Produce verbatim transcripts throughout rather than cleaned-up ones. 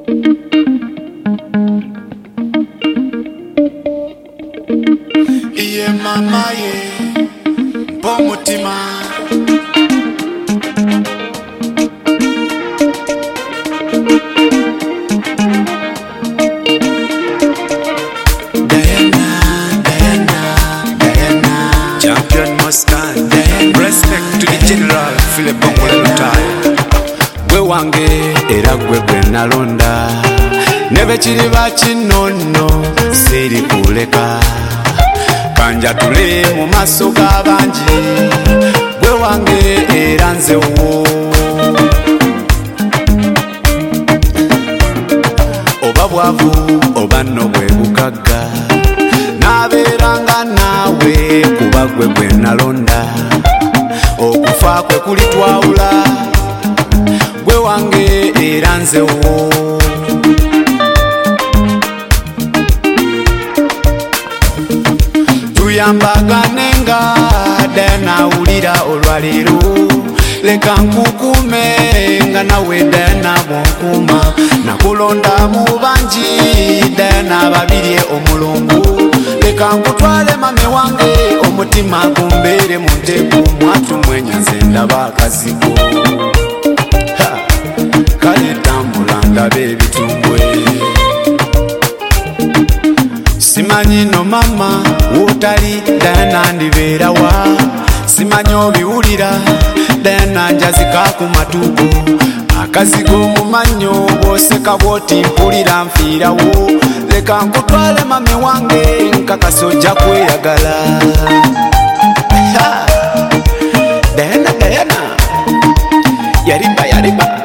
Iye mama ye Bomutima Diana, Diana, Diana Champion Moscan Respect to the General Philip Bongola Lutaya Gwe wange era gwe gwe nalonda Nebe chiri bachinono siri kuleka Kanja tule mu maso g'abangi gwe wange era nzewo oba bwavu oba nno bwe bukagga nabeeranga naawe kuba gwe gwe nalonda okufa kwe kuli twawula gwe wange era nzewo tuyambaganenga Diana ulira olwaliro leka nkukume nga nawe Diana bwonkuma nakulonda mu bangi Diana babirye omulungu leka nkutwale mame wange omutima gumbeere mu nteeko mwatu mwenyaze ndaba akazigo kale tambula ndabe ebitumbwe simanyi no mama wotali Diana ndibeerawa simanyi obiwulira Diana njazika ku matugo akazigo mu mannyo bw'oseka bw'oti mpulira nfiirawo leka nkutwale mame wange nkakasa ojja kweyagala Diana Diana yariba yariba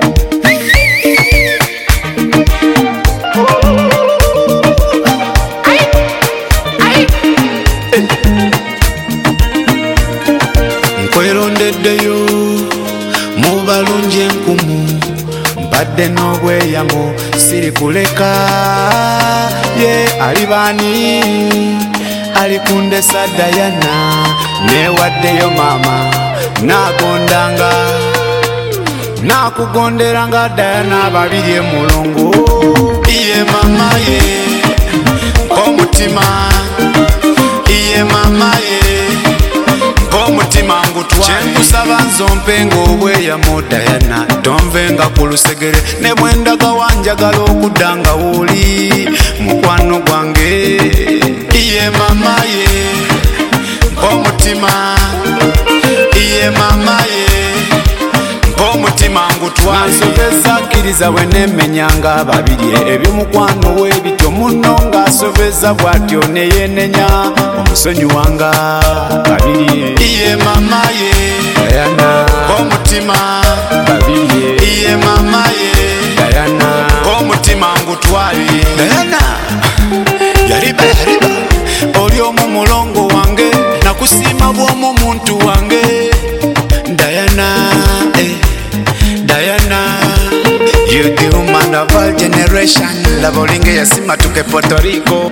nkwerondeddeyo mu balungi enkumu mbadde n'obweyamo siri kuleka ye alibaani alikundesa Diana newaddeyo maama nagondanga nakugonderanga Diana babirye mulungu iye mama ye omutima iye mama ye omutima ngutwale kyenkusaba nzompe ng'obweyamo Diana tonvenga ku lusegere ne bwendaga wanjagala okuddanga woli mukwano gwange iye mama ye omutima iye mama ye omutima ngutwale nsobeza akkiriza bwe nemenyanga babirye eby'omukwano we bityo munno ng'asobeza bw'atyo neyenenya omusonyi wanga babirye iye mama ye Diana omutima babirye iye mama ye Diana omutima ngutwale Diana yariba yariba oli omu mulongo wange nakusiima bw'omu muntu wange Diana eh Diana you the woman of all generation love olinge yasima tuke Puerto Rico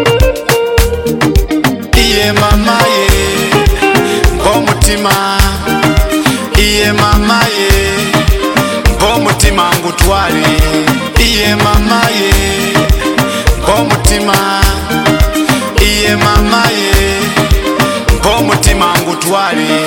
iye mama ye omutima iye mama ye omutima ngutwale iye mama ye omutima iye mama ye omutima ngutwale